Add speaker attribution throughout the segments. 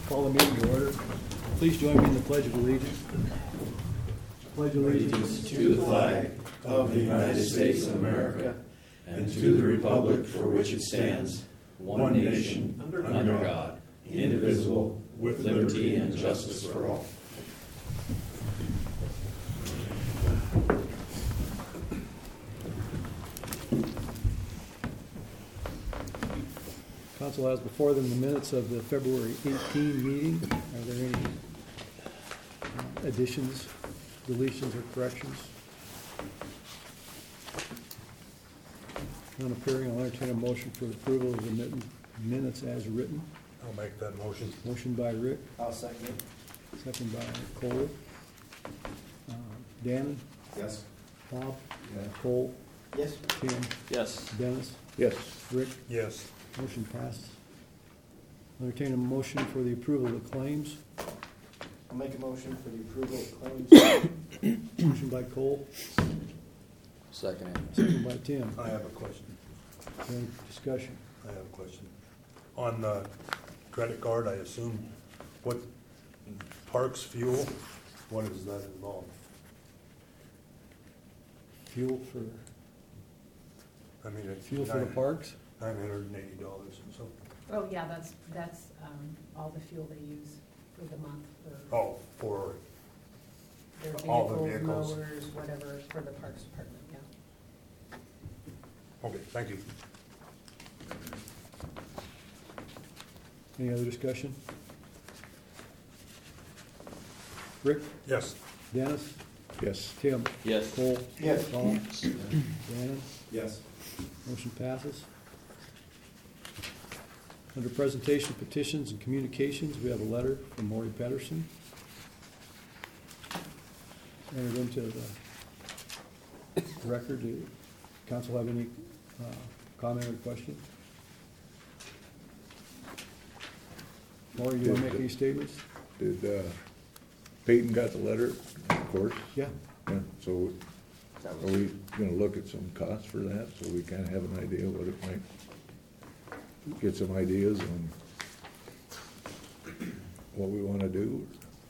Speaker 1: Call the meeting to order. Please join me in the Pledge of Allegiance. Pledge allegiance
Speaker 2: to the flag of the United States of America and to the republic for which it stands, one nation, under God, indivisible, with liberty and justice for all.
Speaker 1: Council has before them the minutes of the February 18 meeting. Are there any additions, deletions, or corrections? None appearing. I'll entertain a motion for approval of the minutes as written.
Speaker 3: I'll make that motion.
Speaker 1: Motion by Rick.
Speaker 4: I'll second it.
Speaker 1: Second by Cole. Dan?
Speaker 4: Yes.
Speaker 1: Bob?
Speaker 4: Yeah.
Speaker 1: Cole?
Speaker 4: Yes.
Speaker 1: Tim?
Speaker 2: Yes.
Speaker 1: Dennis?
Speaker 3: Yes.
Speaker 1: Rick?
Speaker 3: Yes.
Speaker 1: Motion passed. Entertain a motion for the approval of the claims.
Speaker 4: I'll make a motion for the approval of claims.
Speaker 1: Motion by Cole,
Speaker 2: Second.
Speaker 1: second by Tim.
Speaker 3: I have a question.
Speaker 1: Any discussion?
Speaker 3: I have a question. On the credit card, I assume, what, parks, fuel, what does that involve?
Speaker 1: Fuel for
Speaker 3: I mean, it's
Speaker 1: the parks?
Speaker 3: $980 or something.
Speaker 5: Oh, yeah, that's all the fuel they use for the month for
Speaker 3: Oh, for,
Speaker 5: their
Speaker 3: all the
Speaker 5: vehicles,
Speaker 3: vehicles.
Speaker 5: mowers, whatever, for the Parks Department, yeah.
Speaker 3: okay, thank you.
Speaker 1: Any other discussion? Rick?
Speaker 3: Yes.
Speaker 1: Dennis?
Speaker 3: Yes.
Speaker 1: Tim?
Speaker 2: Yes.
Speaker 1: Cole?
Speaker 4: Yes.
Speaker 1: Bob? Shannon?
Speaker 4: Yes.
Speaker 1: Motion passes. Under presentation of petitions and communications, we have a letter from Maury Pedersen. Entered into the record. Do council have any comment or question? Maury, do you want to make any statements?
Speaker 6: Did Peyton got the letter, of course?
Speaker 1: Yeah.
Speaker 6: Yeah, so are we gonna look at some costs for that, so we kinda have an idea what it might, get some ideas on what we wanna do?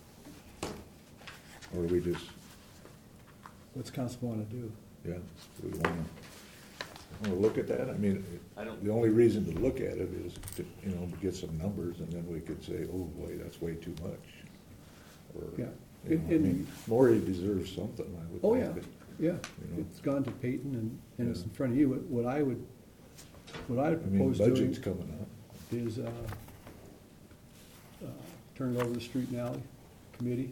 Speaker 6: Or we just,
Speaker 1: What's council want to do?
Speaker 6: yeah, we wanna look at that? I mean,
Speaker 2: I don't-
Speaker 6: the only reason to look at it is to, get some numbers, and then we could say, oh, boy, that's way too much. Or,
Speaker 1: Yeah.
Speaker 6: I mean, Maury deserves something, I would think.
Speaker 1: Oh, yeah,
Speaker 6: but-
Speaker 1: yeah.
Speaker 6: You know.
Speaker 1: It's gone to Peyton and it's
Speaker 6: Yeah.
Speaker 1: in front of you. What I would
Speaker 6: I mean,
Speaker 1: propose doing
Speaker 6: budget's coming up.
Speaker 1: is turn it over to the Street and Alley Committee,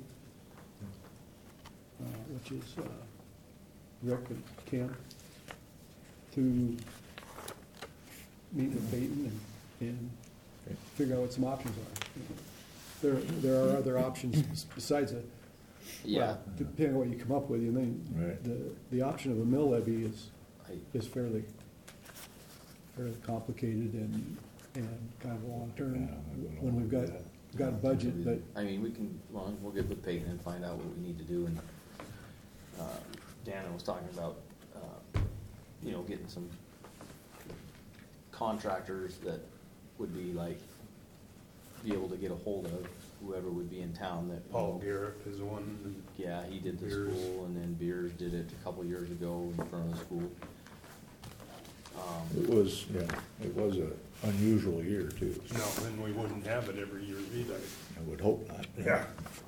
Speaker 1: which is Rick and Tim, to meet with Peyton and
Speaker 6: Okay.
Speaker 1: figure out what some options are. There are other options besides a, well, depending on what you come up with,
Speaker 6: Right.
Speaker 1: the option of a mill levy
Speaker 2: I-
Speaker 1: is fairly complicated and kind of long-term,
Speaker 6: Yeah, I wouldn't
Speaker 1: when we've
Speaker 6: wanna
Speaker 1: got
Speaker 6: do
Speaker 1: a budget, but
Speaker 2: I mean, we'll get with Peyton and find out what we need to do, and, Dana was talking about, getting some contractors that would be be able to get a hold of whoever would be in town that.
Speaker 3: Paul Garrett is one.
Speaker 2: Yeah, he did the
Speaker 3: Beers.
Speaker 2: school, and then Beers did it a couple years ago in front of the school.
Speaker 6: It was a unusual year too.
Speaker 3: No, and we wouldn't have it every year either.
Speaker 6: I would hope not.
Speaker 3: Yeah.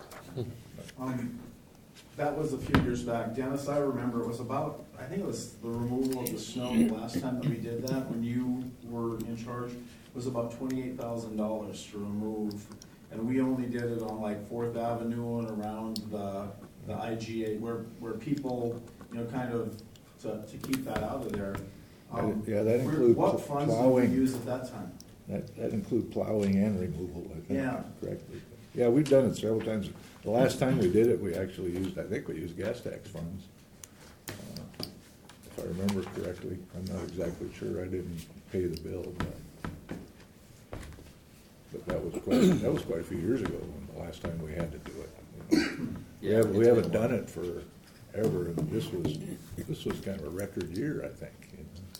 Speaker 4: That was a few years back. Dennis, I remember it was about, I think it was the removal of the snow the last time that we did that, when you were in charge. It was about $28,000 to remove, and we only did it on like 4th Avenue and around the IGA, where people, kind of, to keep that out of there.
Speaker 6: Yeah, that includes
Speaker 4: What funds did we
Speaker 6: plowing.
Speaker 4: use at that time?
Speaker 6: That include plowing and removal, I think,
Speaker 4: Yeah.
Speaker 6: correctly. Yeah, we've done it several times. The last time we did it, we actually used, I think we used gas tax funds. If I remember correctly, I'm not exactly sure, I didn't pay the bill, but that was quite a few years ago, when the last time we had to do it.
Speaker 2: Yeah,
Speaker 6: We
Speaker 2: it's
Speaker 6: haven't
Speaker 2: been a
Speaker 6: done
Speaker 2: while.
Speaker 6: it forever, and this was kind of a record year, I think.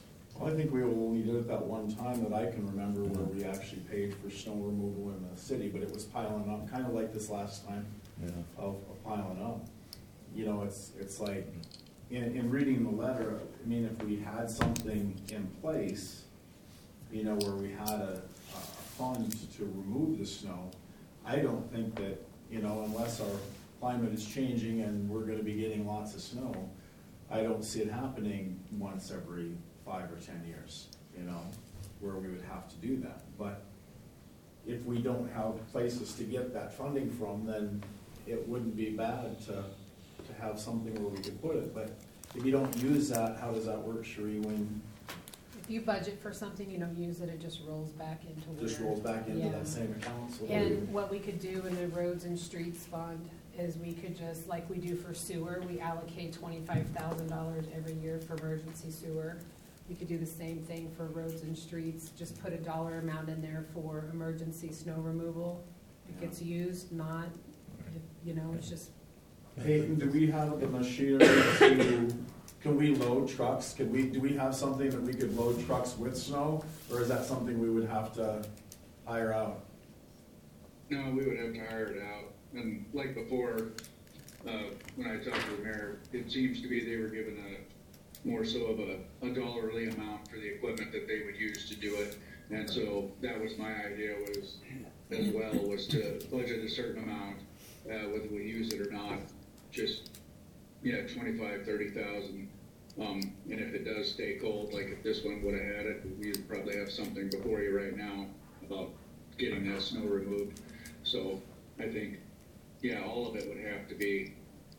Speaker 4: I think we only did it that one time that I can remember where we actually paid for snow removal in the city, but it was piling up, kind of like this last time
Speaker 6: Yeah.
Speaker 4: of piling up. You know, it's like, in reading the letter, I mean, if we had something in place, you know, where we had a fund to remove the snow, I don't think that, you know, unless our climate is changing and we're gonna be getting lots of snow, I don't see it happening once every 5 or 10 years, you know, where we would have to do that. But if we don't have places to get that funding from, then it wouldn't be bad to have something where we could put it. But if you don't use that, how does that work, Sheree, when
Speaker 5: If you budget for something, you don't use it, it just rolls back into
Speaker 4: it
Speaker 5: where.
Speaker 4: just rolls back into
Speaker 5: Yeah.
Speaker 4: that same account? So
Speaker 5: And what we could do in the roads and streets fund is we could just, like we do for sewer, we allocate $25,000 every year for emergency sewer. We could do the same thing for roads and streets, just put a dollar amount in there for emergency snow removal. If it gets used, not, you know, it's just,
Speaker 4: Peyton, do we have the machinery to, can we load trucks? Do we have something that we could load trucks with snow? Or is that something we would have to hire out?
Speaker 7: No, we would have to hire it out. And like before, when I talked to the mayor, it seems to be they were given more so of a dollarly amount for the equipment that they would use to do it. And so that was my idea was to budget a certain amount, whether we use it or not, just, 25, 30,000. And if it does stay cold, like if this one would have had it, we'd probably have something before you right now about getting that snow removed. So I think, all of it would have to be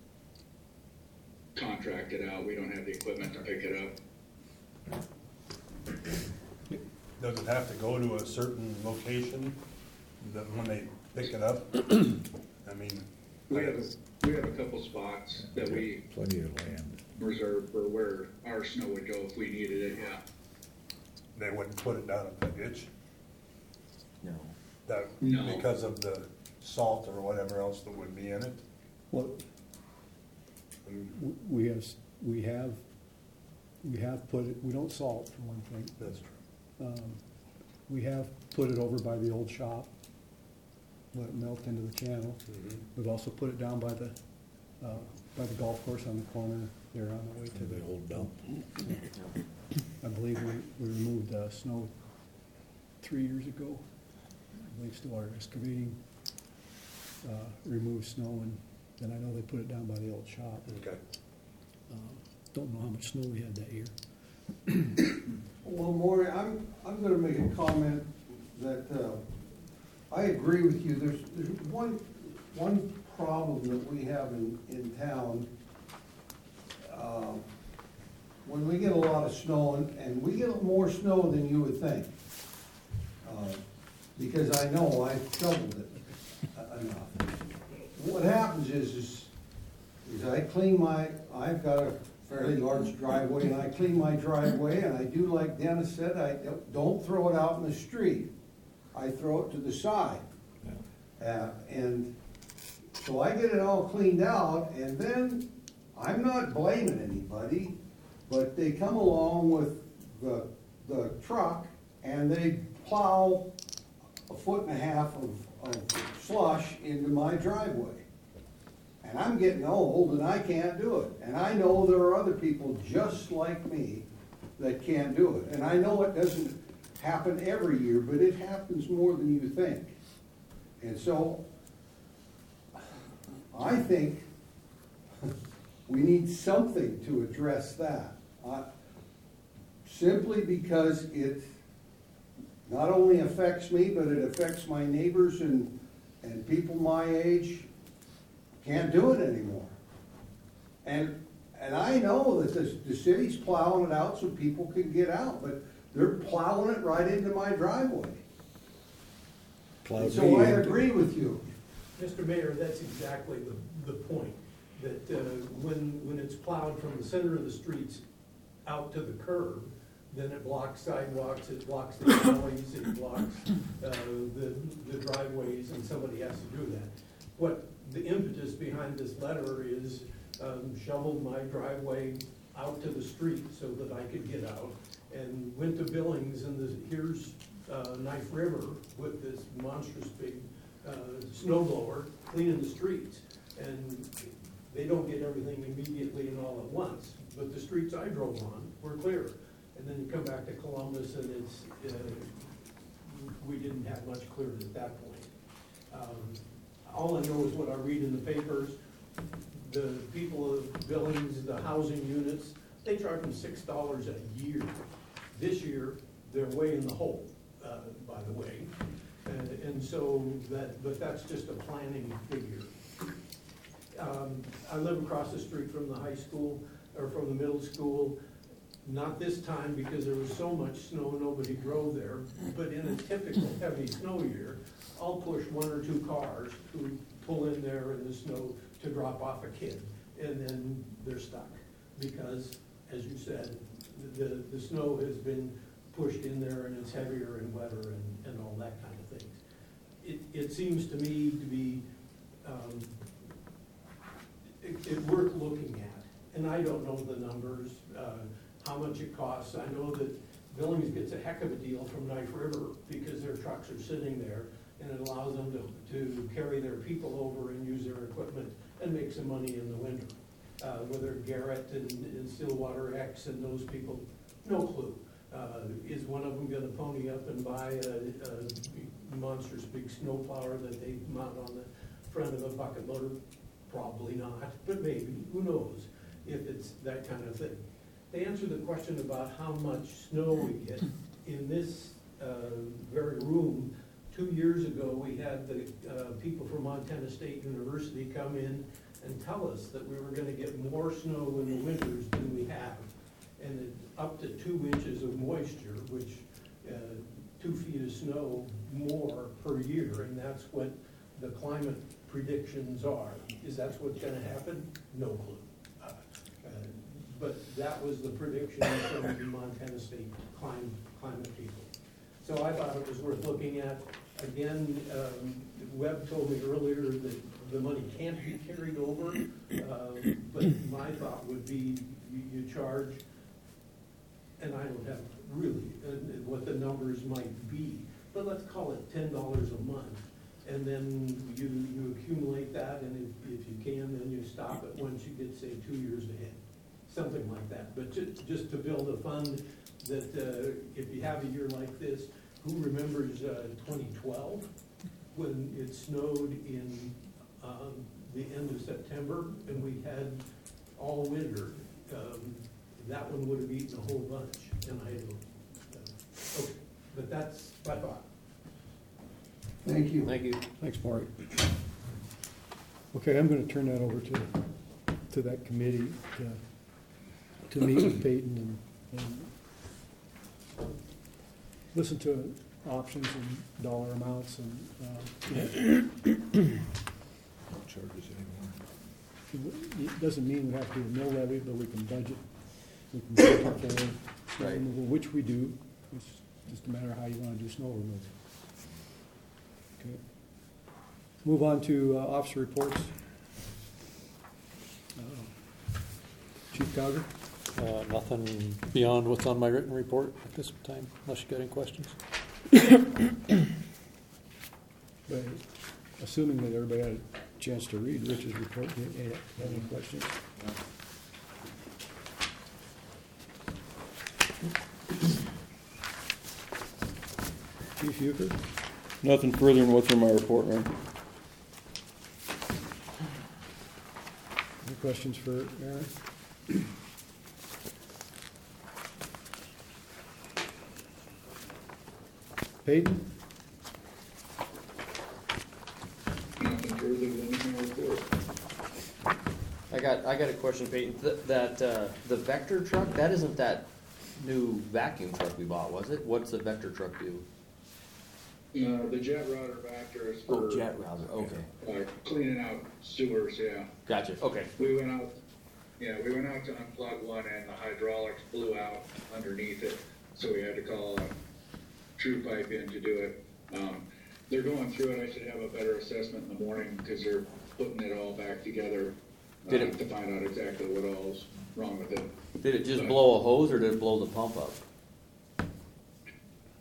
Speaker 7: contracted out. We don't have the equipment to pick it up.
Speaker 3: Does it have to go to a certain location that when they pick it up? I mean,
Speaker 7: We have a couple spots that we
Speaker 6: Plenty of land.
Speaker 7: reserve for where our snow would go if we needed it, yeah.
Speaker 3: they wouldn't put it down a ditch?
Speaker 2: No.
Speaker 3: That,
Speaker 7: No.
Speaker 3: because of the salt or whatever else that would be in it?
Speaker 1: Well,
Speaker 3: I mean,
Speaker 1: we have put it, we don't salt for one thing.
Speaker 3: that's true.
Speaker 1: We have put it over by the old shop, let it melt into the channel. We've also put it down by the golf course on the corner there on the way to the
Speaker 6: old dump.
Speaker 1: I believe we removed snow 3 years ago. I believe still are excavating, removed snow, and then I know they put it down by the old shop.
Speaker 3: Okay.
Speaker 1: Don't know how much snow we had that year.
Speaker 8: Well, Maury, I'm gonna make a comment that, I agree with you. There's one problem that we have in town. When we get a lot of snow, and we get more snow than you would think. Because I know I've shoveled it enough. What happens is I clean I've got a fairly large driveway, and I clean my driveway, and I do like Dennis said, I don't throw it out in the street. I throw it to the side. And so I get it all cleaned out, and then I'm not blaming anybody, but they come along with the truck, and they plow 1.5 foot of slush into my driveway. And I'm getting old and I can't do it. And I know there are other people just like me that can't do it. And I know it doesn't happen every year, but it happens more than you think. And so I think we need something to address that. Simply because it not only affects me, but it affects my neighbors and people my age can't do it anymore. And I know that the city's plowing it out so people can get out, but they're plowing it right into my driveway. And so I agree with you.
Speaker 9: Mr. Mayor, that's exactly the point, that when it's plowed from the center of the streets out to the curb, then it blocks sidewalks, it blocks the alleys, it blocks the driveways, and somebody has to do that. What the impetus behind this letter is shoveled my driveway out to the street so that I could get out, and went to Billings, and here's Knife River with this monstrous big snow blower cleaning the streets. And they don't get everything immediately and all at once, but the streets I drove on were clear. And then you come back to Columbus, and we didn't have much cleared at that point. All I know is what I read in the papers. The people of Billings, the housing units, they charge them $6 a year. This year, they're way in the hole, by the way. And so but that's just a planning figure. I live across the street from the high school, or from the middle school. Not this time because there was so much snow, nobody drove there. But in a typical heavy snow year, I'll push 1 or 2 cars who pull in there in the snow to drop off a kid. And then they're stuck because, as you said, the snow has been pushed in there and it's heavier and wetter and all that kind of things. It seems to me to be it worth looking at. And I don't know the numbers, how much it costs. I know that Billings gets a heck of a deal from Knife River because their trucks are sitting there, and it allows them to carry their people over and use their equipment and make some money in the winter. Whether Garrett and Stillwater X and those people, no clue. Is one of them gonna pony up and buy a monstrous big snowplower that they mount on the front of a bucket loader? Probably not, but maybe, who knows, if it's that kind of thing. To answer the question about how much snow we get, in this very room, 2 years ago, we had the people from Montana State University come in and tell us that we were gonna get more snow in the winters than we have. And up to 2 inches of moisture, which 2 feet of snow more per year, and that's what the climate predictions are. Is that what's gonna happen? No clue. But that was the prediction from the Montana State climate people. So I thought it was worth looking at. Again, Webb told me earlier that the money can't be carried over, but my thought would be you charge, and I don't have really what the numbers might be, but let's call it $10 a month. And then you accumulate that, and if you can, then you stop it once you get, say, 2 years ahead. Something like that. But just to build a fund that if you have a year like this, who remembers 2012 when it snowed in the end of September and we had all winter? That one would have eaten a whole bunch, and I don't. Okay, but that's my thought.
Speaker 8: Thank you.
Speaker 2: Thank you.
Speaker 1: Thanks, Mark. Okay, I'm gonna turn that over to that committee to meet with Peyton and listen to options and dollar amounts and,
Speaker 6: Don't charge us anymore.
Speaker 1: it doesn't mean we have to do a mill levy, but we can budget for snow
Speaker 2: Right.
Speaker 1: removal, which we do. It's just a matter of how you wanna do snow removal. Okay. Move on to officer reports. Chief Cowger?
Speaker 10: Nothing beyond what's on my written report at this time, unless you got any questions.
Speaker 1: But assuming that everybody had a chance to read Rich's report, do you have any questions? Chief Euchre?
Speaker 11: Nothing further than what's in my report, man.
Speaker 1: Any questions for Aaron? Peyton?
Speaker 7: Nothing further than my report.
Speaker 2: I got a question, Peyton. The Vector truck, that isn't that new vacuum truck we bought, was it? What's the Vector truck do?
Speaker 7: The jet router Vector is for
Speaker 2: jet router, okay.
Speaker 7: cleaning out sewers, yeah.
Speaker 2: Gotcha, okay.
Speaker 7: We went out to unplug one and the hydraulics blew out underneath it, so we had to call a True Pipe in to do it. They're going through it. I should have a better assessment in the morning because they're putting it all back together to find out exactly what all's wrong with it.
Speaker 2: Did it just blow a hose or did it blow the pump up?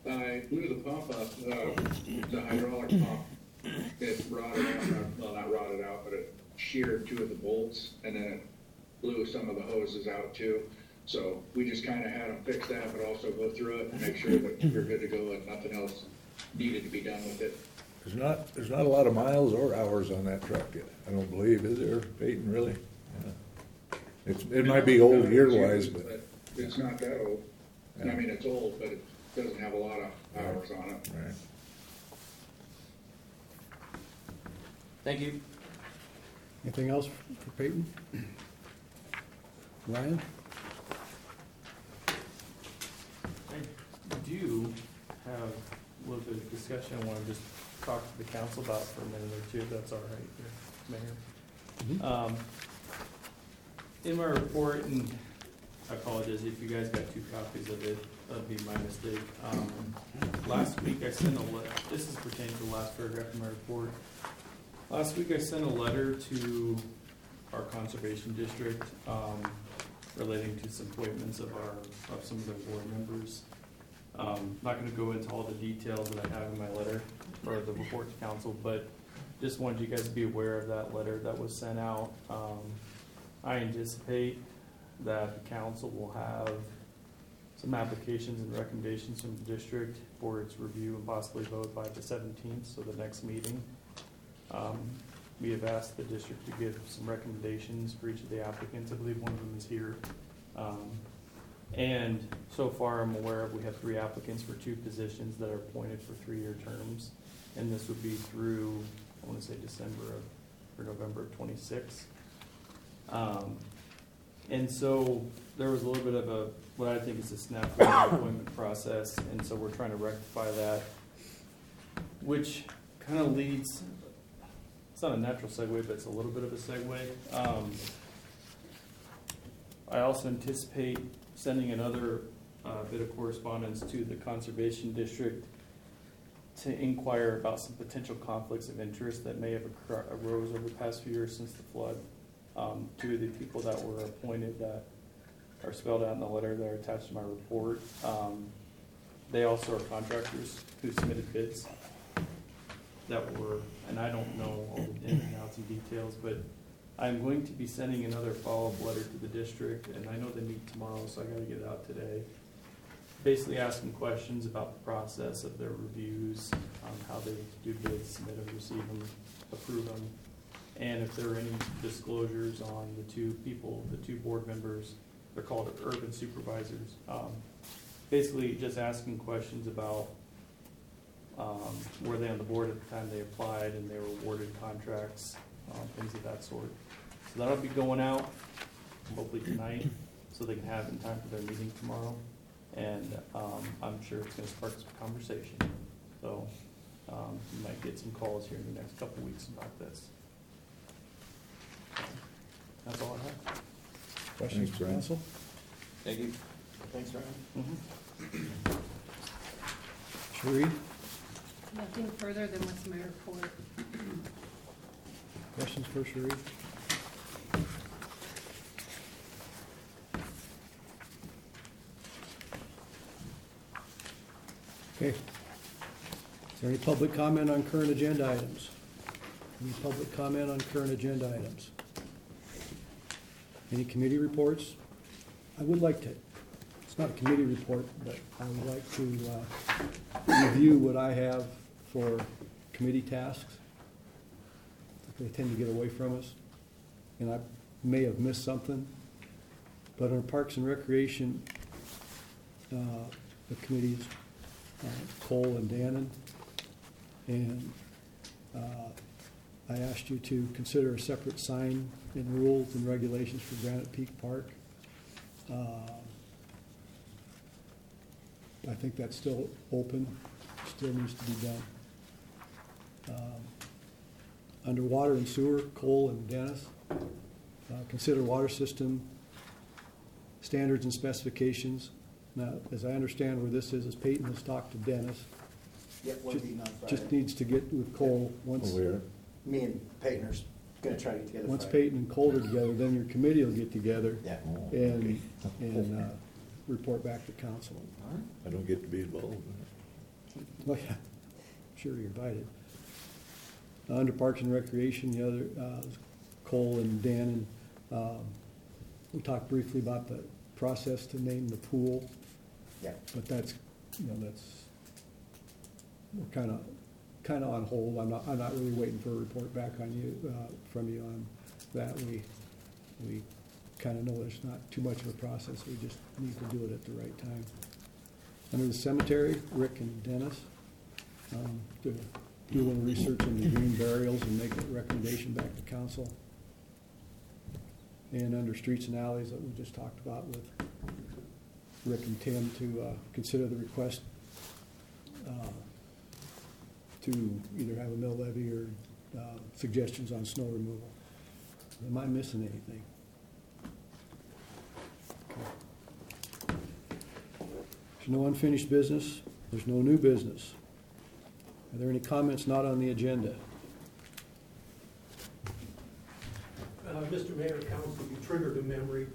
Speaker 7: I blew the pump up, the hydraulic pump. It rotted out, well, not rotted out, but it sheared two of the bolts, and then it blew some of the hoses out too. So we just kind of had them fix that, but also go through it and make sure that you're good to go and nothing else needed to be done with it.
Speaker 6: There's not a lot of miles or hours on that truck yet, I don't believe, is there, Peyton, really? Yeah. It might be old year-wise, but.
Speaker 7: It's not that old.
Speaker 6: Yeah.
Speaker 7: I mean, it's old, but it doesn't have a lot of hours on it.
Speaker 6: Right.
Speaker 2: Thank you.
Speaker 1: Anything else for Peyton? Ryan?
Speaker 12: I do have a little bit of discussion I want to just talk to the council about for a minute or two, if that's all right, Mayor. In my report, and I apologize if you guys got 2 copies of it, that'd be my mistake. Last week I sent a letter, this is pertaining to the last paragraph of my report. Last week I sent a letter to our conservation district relating to some appointments of some of their board members. Not going to go into all the details that I have in my letter or the report to council, but just wanted you guys to be aware of that letter that was sent out. I anticipate that the council will have some applications and recommendations from the district for its review and possibly vote by the 17th, so the next meeting. We have asked the district to give some recommendations for each of the applicants. I believe one of them is here. And so far I'm aware of, we have 3 applicants for 2 positions that are appointed for 3-year terms. And this would be through, I want to say November of 26. And so there was a little bit of what I think is a snap appointment process. And so we're trying to rectify that, which kind of leads, it's not a natural segue, but it's a little bit of a segue. I also anticipate sending another bit of correspondence to the Conservation District to inquire about some potential conflicts of interest that may have arose over the past few years since the flood. 2 of the people that were appointed that are spelled out in the letter that are attached to my report, they also are contractors who submitted bids that were, and I don't know all the ins and outs and details, but I'm going to be sending another follow-up letter to the district, and I know they meet tomorrow, so I got to get it out today. Basically asking questions about the process of their reviews, how they do bids, submit them, receive them, approve them, and if there are any disclosures on the 2 people, the 2 board members, they're called urban supervisors. Basically just asking questions about were they on the board at the time they applied and they were awarded contracts, things of that sort. So that'll be going out hopefully tonight so they can have it in time for their meeting tomorrow. And I'm sure it's going to spark some conversation. So you might get some calls here in the next couple weeks about this. That's all I have.
Speaker 1: Questions for council?
Speaker 2: Thank you. Thanks, Ryan.
Speaker 1: Sheree?
Speaker 5: Nothing further than what's in my report.
Speaker 1: Questions for Sheree? Okay. Is there any public comment on current agenda items? Any public comment on current agenda items? Any committee reports? I would like to, it's not a committee report, but I would like to review what I have for committee tasks. They tend to get away from us, and I may have missed something. But on Parks and Recreation, the committees, Cole and Dannon, and I asked you to consider a separate sign in rules and regulations for Granite Peak Park. I think that's still open, still needs to be done. Under water and sewer, Cole and Dennis, consider water system standards and specifications. Now, as I understand where this is Peyton has talked to Dennis.
Speaker 13: Yep, we're meeting on Friday.
Speaker 1: Just needs to get with Cole once.
Speaker 13: Me and Peyton are gonna try to get together
Speaker 1: Once
Speaker 13: Friday.
Speaker 1: Peyton and Cole are together, then your committee will get together
Speaker 13: Yeah.
Speaker 1: and report back to council.
Speaker 6: I don't get to be involved.
Speaker 1: Well, yeah, sure you're invited. Under Parks and Recreation, the other, Cole and Dan, and we talked briefly about the process to name the pool.
Speaker 13: Yeah.
Speaker 1: But that's, we're kind of on hold. I'm not really waiting for a report back on you, from you on that. We kind of know there's not too much of a process. We just need to do it at the right time. Under the cemetery, Rick and Dennis, to do a little research on the green burials and make a recommendation back to council. And under streets and alleys that we just talked about with Rick and Tim to consider the request to either have a mill levy or suggestions on snow removal. Am I missing anything? Okay. There's no unfinished business. There's no new business. Are there any comments not on the agenda?
Speaker 9: Mr. Mayor, Council, you triggered a memory.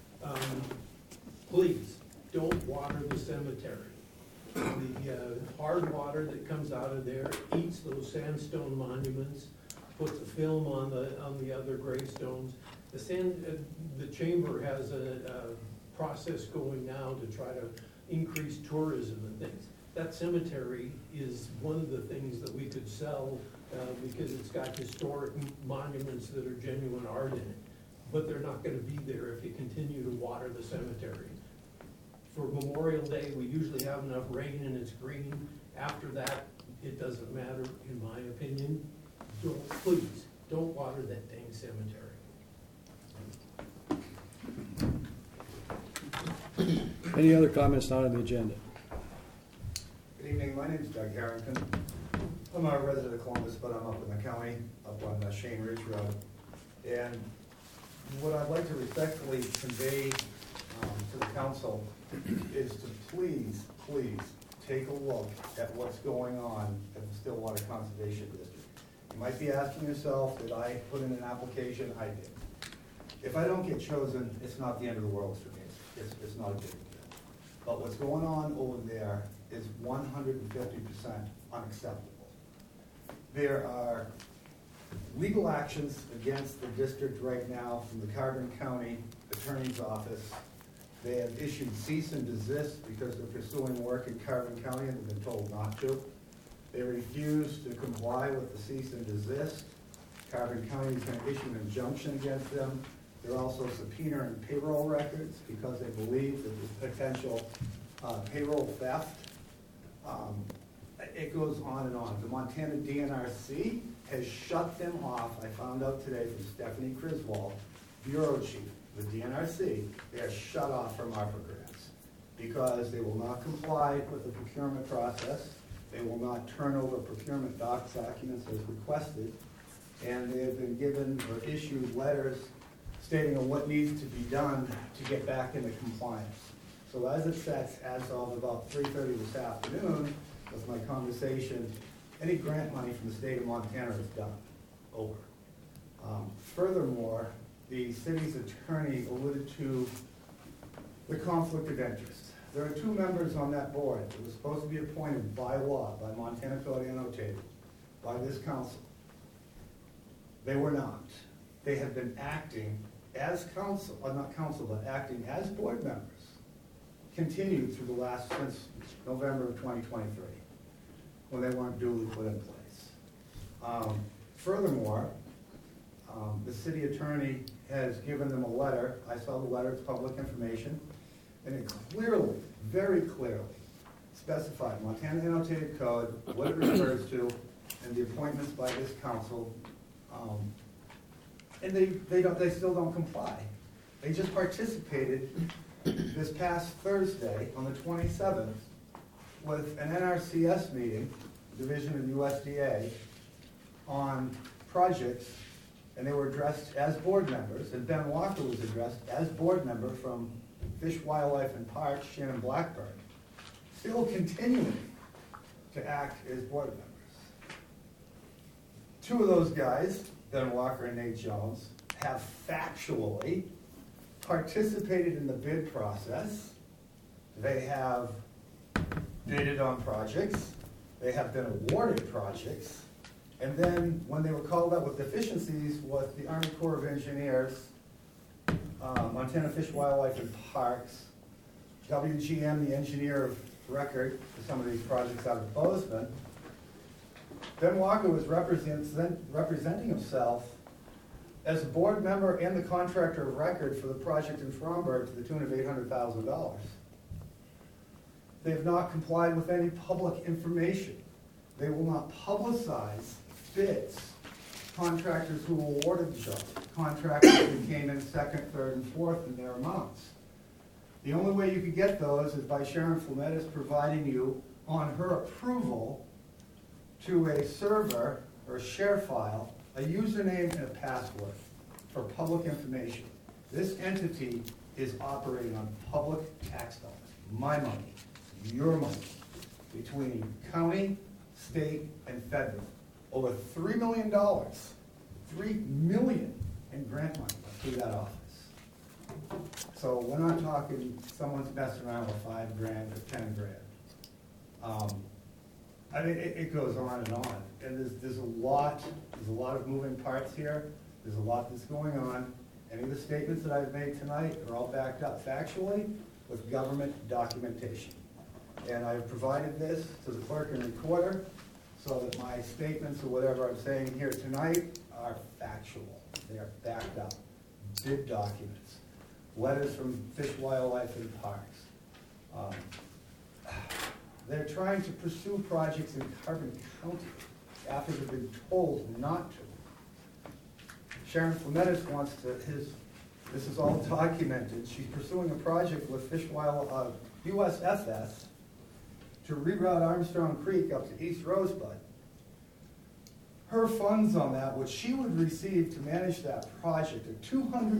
Speaker 9: Please, don't water the cemetery. The hard water that comes out of there eats those sandstone monuments, puts a film on the other gravestones. The chamber has a process going now to try to increase tourism and things. That cemetery is one of the things that we could sell because it's got historic monuments that are genuine art in it. But they're not gonna be there if you continue to water the cemetery. For Memorial Day, we usually have enough rain and it's green. After that, it doesn't matter, in my opinion. Please, don't water that dang cemetery.
Speaker 1: Any other comments not on the agenda?
Speaker 14: Good evening, my name is Doug Harrington. I'm a resident of Columbus, but I'm up in the county, up on Shane Ridge Road. And what I'd like to respectfully convey to the council is to please take a look at what's going on at the Stillwater Conservation District. You might be asking yourself, did I put in an application? I did. If I don't get chosen, it's not the end of the world for me. It's not a big deal. But what's going on over there is 150% unacceptable. There are legal actions against the district right now from the Carbon County Attorney's Office. They have issued cease and desist because they're pursuing work in Carbon County and they've been told not to. They refuse to comply with the cease and desist. Carbon County is going to issue an injunction against them. They're also subpoenaing payroll records because they believe that there's potential payroll theft. It goes on and on. The Montana DNRC has shut them off. I found out today from Stephanie Criswell, Bureau Chief, the DNRC, they are shut off from ARPA grants because they will not comply with the procurement process. They will not turn over procurement documents as requested. And they have been given or issued letters stating on what needs to be done to get back into compliance. So as it sets, as of about 3:30 this afternoon, with my conversation, any grant money from the state of Montana is done, over. Furthermore, the city's attorney alluded to the conflict of interest. There are 2 members on that board that was supposed to be appointed by law, by Montana Code Annotated, by this council. They were not. They have been acting as council, not council, but acting as board members, continued through since November of 2023, when they weren't duly put in place. Furthermore, the city attorney has given them a letter. I saw the letter, it's public information, and it clearly, very clearly, specified Montana Annotated Code, what it refers to, and the appointments by this council. And they still don't comply. They just participated this past Thursday on the 27th with an NRCS meeting, Division of USDA, on projects, and they were addressed as board members, and Ben Walker was addressed as board member from Fish, Wildlife, and Parks, Shannon Blackburn, still continuing to act as board members. 2 of those guys, Ben Walker and Nate Jones, have factually participated in the bid process. They have bidded on projects. They have been awarded projects. And then when they were called out with deficiencies with the Army Corps of Engineers, Montana Fish, Wildlife, and Parks, WGM, the engineer of record for some of these projects out of Bozeman, Ben Walker was representing himself as a board member and the contractor of record for the project in Fromberg to the tune of $800,000. They have not complied with any public information. They will not publicize bids, contractors who awarded the job, contractors who came in second, third, and fourth in their amounts. The only way you could get those is by Sharon Flametis providing you, on her approval, to a server or a share file, a username and a password for public information. This entity is operating on public tax dollars, my money, your money, between county, state, and federal. Over $3 million, $3 million in grant money through that office. So we're not talking someone's messing around with $5 grand or $10 grand. I mean, it goes on, and there's a lot of moving parts here. There's a lot that's going on. Any of the statements that I've made tonight are all backed up factually with government documentation. And I've provided this to the clerk and recorder so that my statements or whatever I'm saying here tonight are factual. They are backed up. Bid documents, letters from Fish, Wildlife, and Parks. They're trying to pursue projects in Carbon County after they've been told not to. Sharon Flametis wants to, this is all documented, she's pursuing a project with Fish, Wildlife, USFS to reroute Armstrong Creek up to East Rosebud. Her funds on that, what she would receive to manage that project, are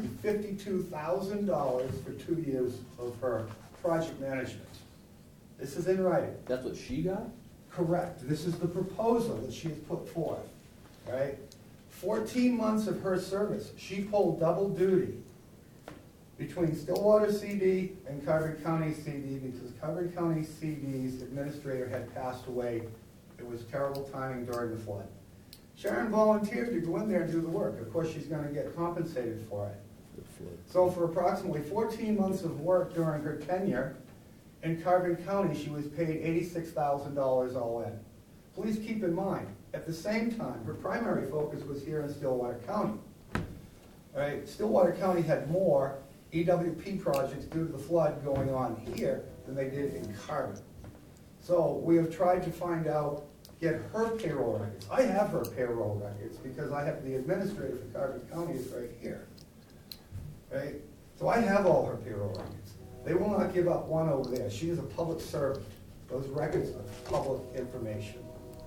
Speaker 14: $252,000 for 2 years of her project management. This is in writing.
Speaker 2: That's what she got?
Speaker 14: Correct. This is the proposal that she has put forth, right? 14 months of her service, she pulled double duty between Stillwater CD and Carbon County CD because Carbon County CD's administrator had passed away. It was terrible timing during the flood. Sharon volunteered to go in there and do the work. Of course, she's going to get compensated for it. So for approximately 14 months of work during her tenure in Carbon County, she was paid $86,000 all in. Please keep in mind, at the same time, her primary focus was here in Stillwater County. All right? Stillwater County had more EWP projects due to the flood going on here than they did in Carbon. So we have tried to find out, get her payroll records. I have her payroll records because I have the administrator for Carbon County is right here. Right? So I have all her payroll records. They will not give up one over there. She is a public servant. Those records are public information.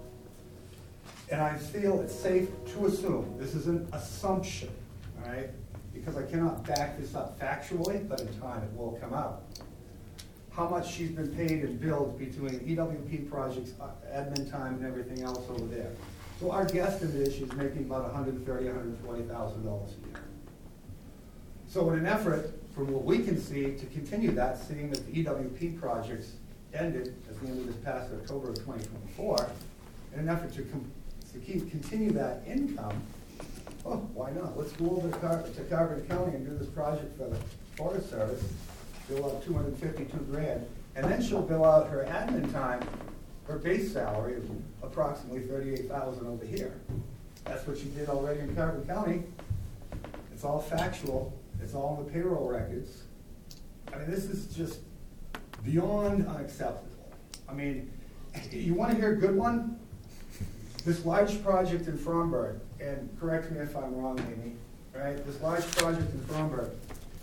Speaker 14: And I feel it's safe to assume, this is an assumption, all right? Because I cannot back this up factually, but in time it will come out. How much she's been paid and billed between EWP projects, admin time, and everything else over there. So our guesstimate is she's making about $130,000, $140,000 a year. So in an effort, from what we can see, to continue that, seeing that the EWP projects ended at the end of this past October of 2024, in an effort to continue that income, oh, why not? Let's go over to Carbon County and do this project for the Forest Service, bill out $252 grand, and then she'll bill out her admin time, her base salary of approximately $38,000 over here. That's what she did already in Carbon County. It's all factual. It's all in the payroll records. I mean, this is just beyond unacceptable. I mean, you want to hear a good one? This large project in Fromberg, and correct me if I'm wrong, Amy, right? This large project in Fromberg,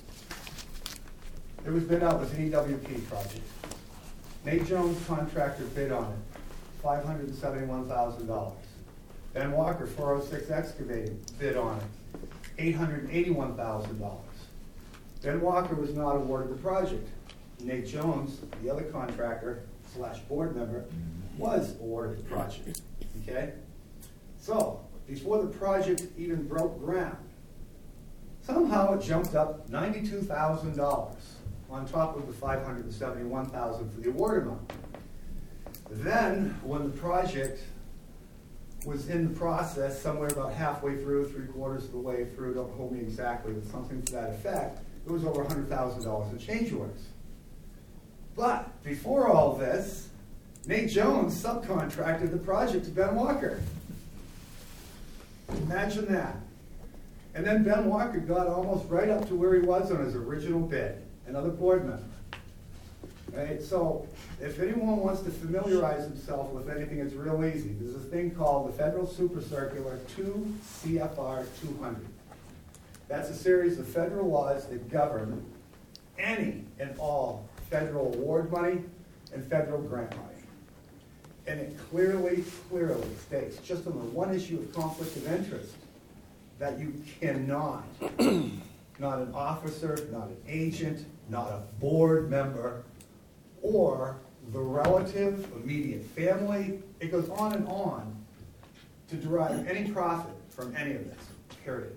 Speaker 14: it was bid out as an EWP project. Nate Jones, contractor, bid on it, $571,000. Ben Walker, 406 Excavating, bid on it, $881,000. Ben Walker was not awarded the project. Nate Jones, the other contractor / board member, was awarded the project. Okay? So, before the project even broke ground, somehow it jumped up $92,000 on top of the $571,000 for the award amount. Then, when the project was in the process, somewhere about halfway through, 3/4 of the way through, don't hold me exactly, but something to that effect, it was over $100,000 in change orders. But before all this, Nate Jones subcontracted the project to Ben Walker. Imagine that. And then Ben Walker got almost right up to where he was on his original bid, another board member. Right? So if anyone wants to familiarize himself with anything, it's real easy. There's a thing called the Federal Super Circular 2 CFR 200. That's a series of federal laws that govern any and all federal award money and federal grant money. And it clearly states, just on the one issue of conflict of interest, that you cannot, not an officer, not an agent, not a board member, or the relative, immediate family, it goes on, to derive any profit from any of this, period.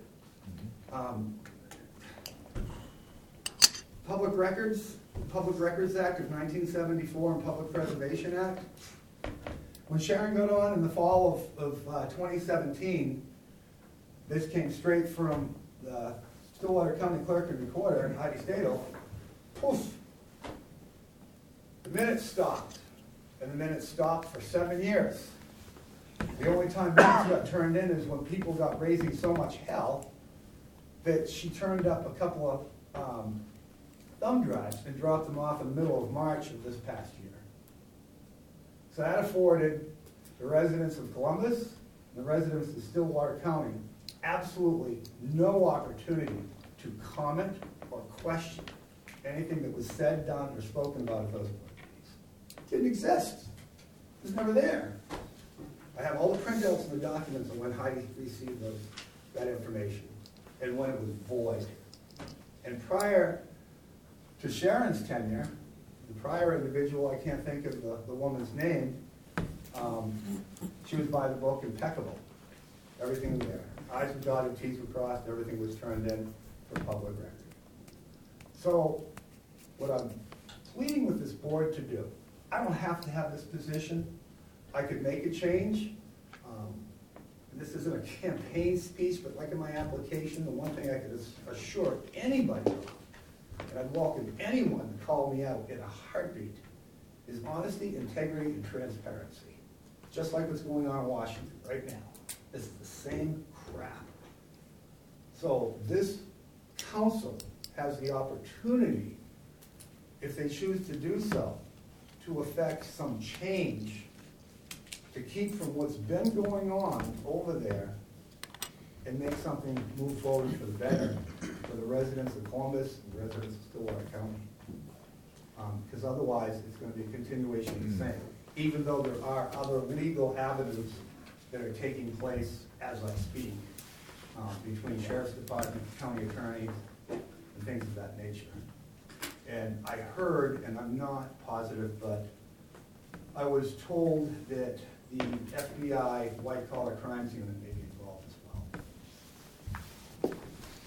Speaker 14: Public Records Act of 1974 and Public Preservation Act. When Sharon got on in the fall of 2017, this came straight from the Stillwater County Clerk and Recorder, and Heidi Stadel. Poof! The minutes stopped, and the minutes stopped for 7 years. The only time minutes got turned in is when people got raising so much hell that she turned up a couple of thumb drives and dropped them off in the middle of March of this past year. So that afforded the residents of Columbus and the residents of Stillwater County absolutely no opportunity to comment or question anything that was said, done, or spoken about at those board meetings. It didn't exist. It was never there. I have all the printouts and the documents on when Heidi received that information and when it was void. And prior to Sharon's tenure, the prior individual, I can't think of the woman's name, she was by the book, impeccable. Everything was there. I's were dotted, T's were crossed, everything was turned in for public record. So what I'm pleading with this board to do, I don't have to have this position. I could make a change. This isn't a campaign speech, but like in my application, the one thing I could assure anybody of, and I'd welcome anyone to call me out in a heartbeat, is honesty, integrity, and transparency. Just like what's going on in Washington right now. This is the same crap. So this council has the opportunity, if they choose to do so, to effect some change to keep from what's been going on over there and make something move forward for the better for the residents of Columbus and the residents of Stillwater County. Because otherwise, it's going to be a continuation of the same. Even though there are other legal avenues that are taking place as I speak, between Sheriff's Department, county attorneys, and things of that nature. And I heard, and I'm not positive, but I was told that the FBI white-collar crimes unit may be involved as well.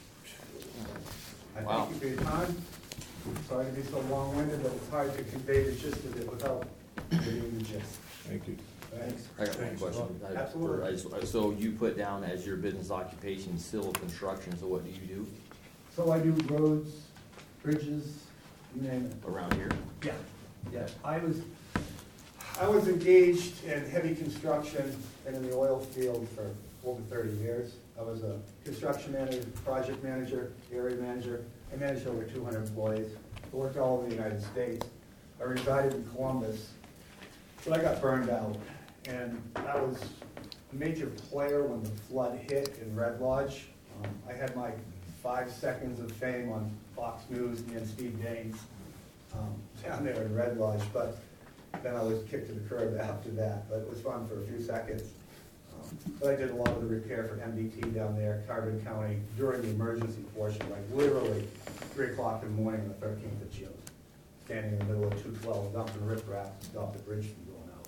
Speaker 14: I thank you for your time. Sorry to be so long-winded, but it's hard to convey the gist of it without giving the gist.
Speaker 6: Thank you.
Speaker 14: Thanks.
Speaker 2: I got one question.
Speaker 14: Absolutely.
Speaker 2: So you put down as your business occupation civil construction, so what do you do
Speaker 14: So I do roads, bridges, you name it.
Speaker 2: around here?
Speaker 14: Yeah. I was engaged in heavy construction and in the oil field for over 30 years. I was a construction manager, project manager, area manager. I managed over 200 employees. I worked all over the United States. I resided in Columbus, but I got burned out. And I was a major player when the flood hit in Red Lodge. I had my 5 seconds of fame on Fox News and Steve Daines down there in Red Lodge, but then I was kicked to the curb after that. But it was fun for a few seconds. But I did a lot of the repair for MDT down there, Carbon County, during the emergency portion, like literally 3 o'clock in the morning on the 13th of June, standing in the middle of 212, dumping riprap to stop the bridge from going out.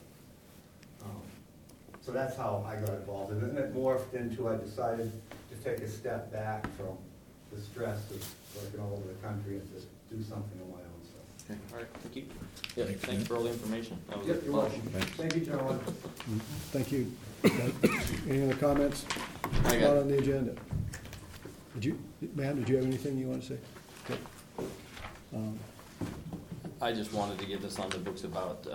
Speaker 14: So that's how I got involved. And then it morphed into, I decided to take a step back from the stress of working all over the country and just do something on my own. So
Speaker 2: Okay.
Speaker 15: All right, thank you. Yeah,
Speaker 6: Thanks,
Speaker 15: thanks
Speaker 6: man.
Speaker 15: for all the information. That was
Speaker 8: Yep, you're welcome.
Speaker 6: Thanks.
Speaker 8: Thank you, gentlemen.
Speaker 1: Thank you. Any other comments?
Speaker 15: I got-
Speaker 1: Not on the agenda. Ma'am, did you have anything you want to say? Okay.
Speaker 15: I just wanted to get this on the books about,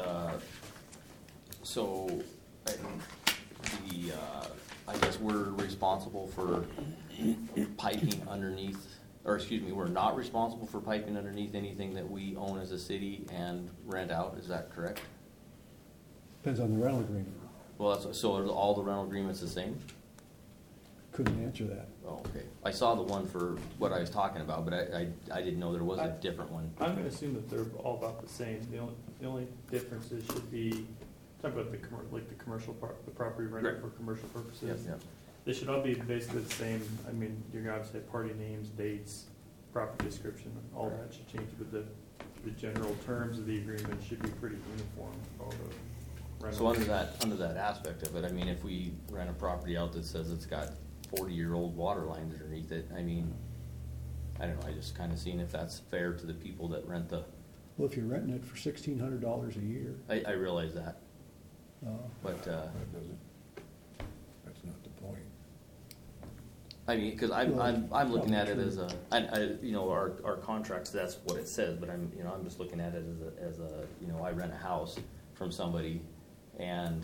Speaker 15: I guess we're responsible for piping underneath, or excuse me, we're not responsible for piping underneath anything that we own as a city and rent out, is that correct?
Speaker 1: Depends on the rental agreement.
Speaker 15: Well, so are all the rental agreements the same?
Speaker 1: Couldn't answer that.
Speaker 15: Oh, okay. I saw the one for what I was talking about, but I didn't know there was a different one.
Speaker 12: I'm gonna assume that they're all about the same. The only differences should be, talk about the commercial part, the property rented
Speaker 15: Right.
Speaker 12: for commercial purposes.
Speaker 15: Yep, yep.
Speaker 12: They should all be basically the same. I mean, you're gonna obviously have party names, dates, property description, all that should change, but the general terms of the agreement should be pretty uniform for all the rental.
Speaker 15: So under that aspect of it, I mean, if we rent a property out that says it's got 40-year-old water lines underneath it, I mean, I don't know, I just kind of seen if that's fair to the people that rent the,
Speaker 1: Well, if you're renting it for $1,600 a year,
Speaker 15: I realize that, but,
Speaker 6: That doesn't, that's not the point.
Speaker 15: I mean, because I'm looking at it as our contracts, that's what it says, but I'm just looking at it as a I rent a house from somebody, and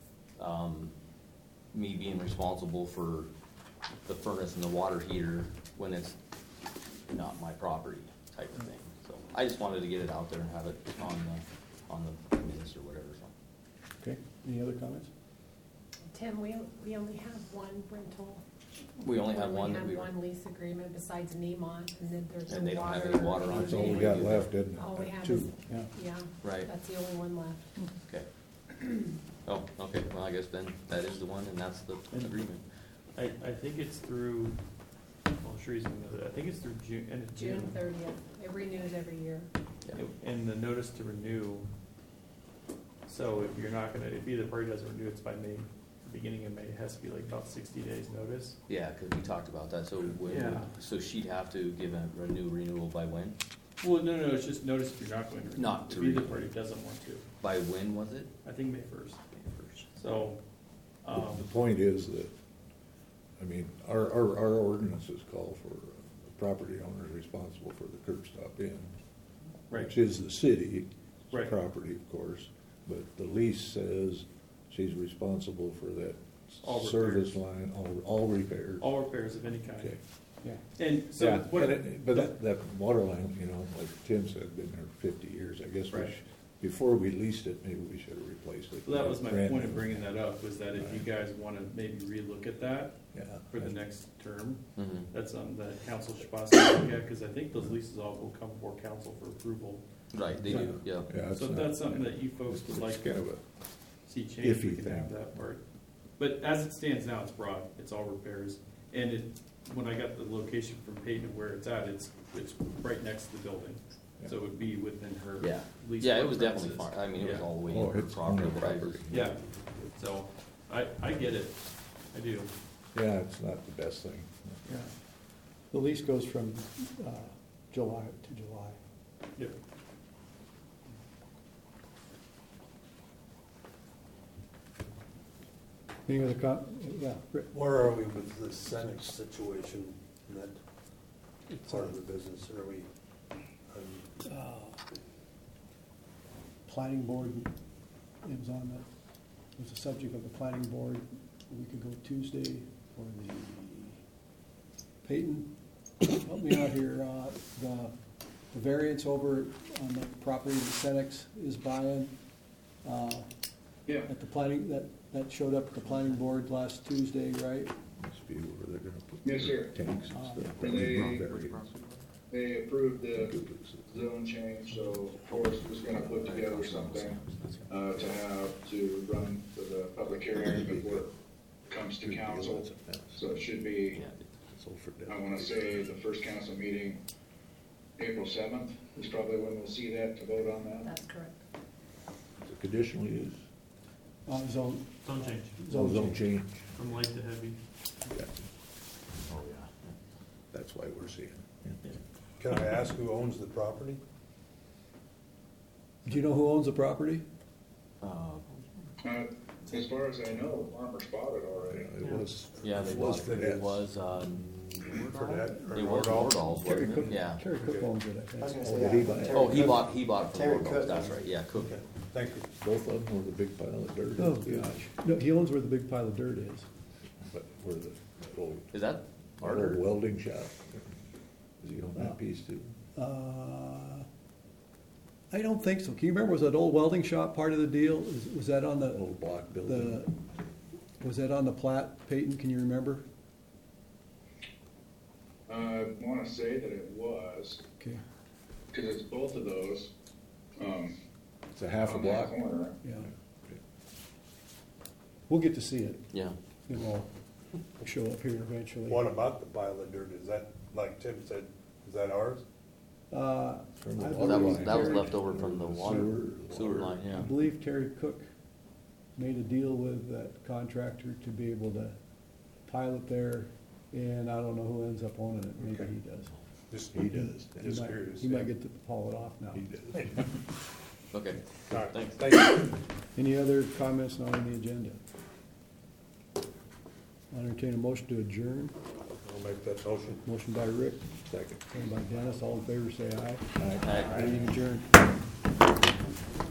Speaker 15: me being responsible for the furnace and the water heater when it's not my property type of thing. So I just wanted to get it out there and have it on the minutes or whatever. So.
Speaker 1: okay? Any other comments?
Speaker 5: Tim, we only have one rental.
Speaker 15: We only have one that
Speaker 5: We
Speaker 15: we.
Speaker 5: only have one lease agreement besides Neemont, and then there's
Speaker 15: And they
Speaker 5: no
Speaker 15: don't have
Speaker 5: water.
Speaker 15: any water on it.
Speaker 6: That's all we got left, isn't it?
Speaker 5: All we have
Speaker 6: Two.
Speaker 5: is,
Speaker 1: Yeah.
Speaker 5: yeah,
Speaker 15: Right.
Speaker 5: that's the only one left.
Speaker 15: Okay. Oh, okay. Well, I guess then that is the one, and that's the agreement.
Speaker 12: I think it's through, well, Sheree's gonna know that. I think it's through end of
Speaker 5: June
Speaker 12: June.
Speaker 5: 30th. It renews every year.
Speaker 15: Yeah.
Speaker 12: And the notice to renew, so if you're not gonna, if either party doesn't renew, it's by May, beginning of May, it has to be like about 60 days notice.
Speaker 15: Yeah, because we talked about that. So when,
Speaker 12: Yeah.
Speaker 15: so she'd have to give a new renewal by when?
Speaker 12: Well, no, it's just notice if you're not going to renew.
Speaker 15: Not to
Speaker 12: If either
Speaker 15: renew.
Speaker 12: party doesn't want to.
Speaker 15: By when was it?
Speaker 12: I think May 1st. So,
Speaker 6: The point is that, I mean, our ordinances call for the property owners responsible for the curb stop in.
Speaker 12: Right.
Speaker 6: Which is the city's
Speaker 12: Right.
Speaker 6: property, of course, but the lease says she's responsible for that
Speaker 12: All
Speaker 6: service line, all repairs.
Speaker 12: all repairs of any kind.
Speaker 6: Okay.
Speaker 1: Yeah.
Speaker 12: And so,
Speaker 6: Yeah,
Speaker 12: what,
Speaker 6: but that water line, like Tim said, been there 50 years, I guess
Speaker 12: Right.
Speaker 6: before we leased it, maybe we should have replaced it.
Speaker 12: well, that was my
Speaker 6: Brand
Speaker 12: point of
Speaker 6: new.
Speaker 12: bringing that up, was that if you guys want to maybe relook at that
Speaker 6: Yeah.
Speaker 12: for the next term,
Speaker 15: Mm-hmm.
Speaker 12: that's something that council should possibly look at, because I think those leases all will come before council for approval.
Speaker 15: Right, they do, yeah.
Speaker 6: Yeah,
Speaker 12: So if that's something that you folks would like
Speaker 6: It's kind of
Speaker 12: to
Speaker 6: a
Speaker 12: see change, we
Speaker 6: iffy
Speaker 12: can
Speaker 6: thing.
Speaker 12: have that part. But as it stands now, it's broad, it's all repairs, and when I got the location from Peyton of where it's at, it's right next to the building, so it would be within her
Speaker 15: Yeah.
Speaker 12: lease.
Speaker 15: Yeah, it was definitely
Speaker 12: premises.
Speaker 15: far. I mean, it was
Speaker 12: Yeah.
Speaker 15: all the way
Speaker 6: Oh,
Speaker 15: in her
Speaker 6: it's on
Speaker 15: property.
Speaker 6: her
Speaker 15: but I was-
Speaker 6: property.
Speaker 12: Yeah, so, I get it, I do.
Speaker 6: Yeah, it's not the best thing.
Speaker 12: Yeah.
Speaker 1: The lease goes from July to July.
Speaker 12: Yep.
Speaker 1: Any other yeah, Rick?
Speaker 3: Where are we with the Senex situation in that part of the business? Are we,
Speaker 1: Planning board, it was on the, was the subject of the planning board a week ago Tuesday for the Peyton, help me out here, the variance over on the property that Senex is buying.
Speaker 7: Yeah.
Speaker 1: At the planning, that showed up at the planning board last Tuesday, right?
Speaker 6: Must be where they're gonna put
Speaker 7: Yes, sir.
Speaker 6: tanks and stuff.
Speaker 7: They approved the zone change, so Forrest was gonna put together something to run for the public hearing before it comes to council. So it should be, I wanna say, the first council meeting, April 7th is probably when we'll see that to vote on that.
Speaker 5: That's correct.
Speaker 6: The conditional use,
Speaker 1: Zone
Speaker 12: change,
Speaker 6: zone change.
Speaker 12: from light to heavy.
Speaker 6: Yeah,
Speaker 15: Oh, yeah.
Speaker 6: that's why we're seeing.
Speaker 3: can I ask who owns the property?
Speaker 1: Do you know who owns the property?
Speaker 7: As far as I know, Farmer spotted already.
Speaker 6: It was.
Speaker 15: Yeah, they
Speaker 6: it was
Speaker 15: bought,
Speaker 6: for
Speaker 15: it
Speaker 6: that.
Speaker 15: was,
Speaker 3: Fredette or
Speaker 15: it was
Speaker 3: Nordall?
Speaker 15: Nordall's,
Speaker 1: Terry
Speaker 15: wasn't
Speaker 1: Cook,
Speaker 15: it? Yeah.
Speaker 1: Terry Cook owns it, I
Speaker 13: I was
Speaker 1: think.
Speaker 13: gonna
Speaker 6: Oh,
Speaker 13: say,
Speaker 6: did he
Speaker 13: yeah,
Speaker 6: buy it?
Speaker 13: Terry
Speaker 15: Oh, he
Speaker 13: Cook.
Speaker 15: bought from
Speaker 13: Terry
Speaker 15: Nordall's,
Speaker 13: Cook.
Speaker 15: that's right, yeah, Cook.
Speaker 3: Thank you.
Speaker 6: Both of them with a big pile of dirt.
Speaker 1: Oh, gosh. No, he owns where the big pile of dirt is.
Speaker 6: But where the old,
Speaker 15: Is that our
Speaker 6: old
Speaker 15: dirt?
Speaker 6: welding shop, does he own that piece too?
Speaker 1: I don't think so. Can you remember, was that old welding shop part of the deal? Was that on the,
Speaker 6: Old block building.
Speaker 1: was that on the plat, Peyton, can you remember?
Speaker 7: I want to say that it was,
Speaker 1: Okay,
Speaker 7: because it's both of those.
Speaker 6: It's a half a
Speaker 7: on that
Speaker 6: block.
Speaker 7: corner.
Speaker 1: yeah. We'll get to see it.
Speaker 15: Yeah.
Speaker 1: It will show up here eventually.
Speaker 3: What about the pile of dirt? Is that, like Tim said, is that ours?
Speaker 6: From the
Speaker 1: I
Speaker 6: water
Speaker 15: That was,
Speaker 6: line.
Speaker 15: that was
Speaker 1: Terry-
Speaker 15: left over from the water, sewer line,
Speaker 1: I
Speaker 15: yeah.
Speaker 1: believe Terry Cook made a deal with that contractor to be able to pile it there, and I don't know who ends up owning it. Maybe
Speaker 3: Okay.
Speaker 1: he does.
Speaker 3: Just,
Speaker 6: He does.
Speaker 3: just
Speaker 1: He might-
Speaker 3: curious.
Speaker 1: He might get to haul it off now.
Speaker 6: He does.
Speaker 15: Okay,
Speaker 3: All right,
Speaker 15: thanks.
Speaker 3: thank you.
Speaker 1: Any other comments not on the agenda? I'll entertain a motion to adjourn.
Speaker 3: I'll make that motion.
Speaker 1: Motion by Rick,
Speaker 6: Second.
Speaker 1: second by Dennis. All in favor, say aye.
Speaker 15: Aye.
Speaker 1: Meeting adjourned.